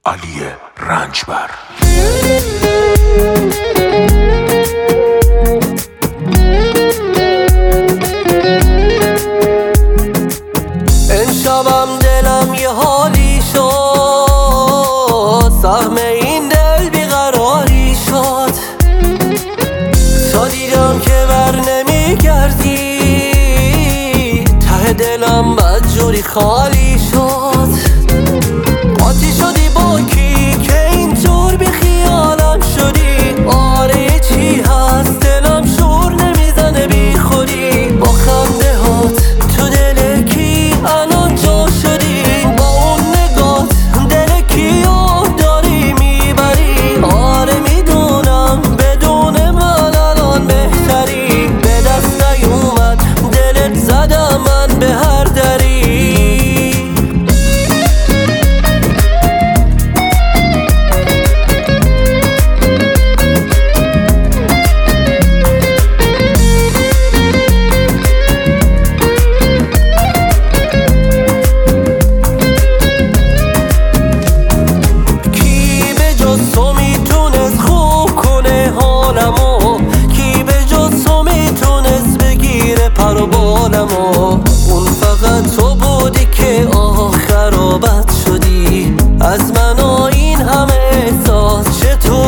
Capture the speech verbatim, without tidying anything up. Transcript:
علی رنجبر. امشبم دلم یه حالی شد، سهم این دل بیقراری شد. تا دیدم که بر نمیگردی، ته دلم بدجوری خالی شد. قاطی شدی با کی که اینطور بی خیالم شدی؟ آره چی هست دلم شور نمیزنه بی خودی. با خنده هات تو دل کی الان جا شدی؟ با اون نگات دل کیو داری میبری؟ آره میدونم بدون من الان بهتری. به دست نیومد دلت زدم من به هر دری. اون فقط تو بودی که آخر بد شدی. از من و این همه احساس چطور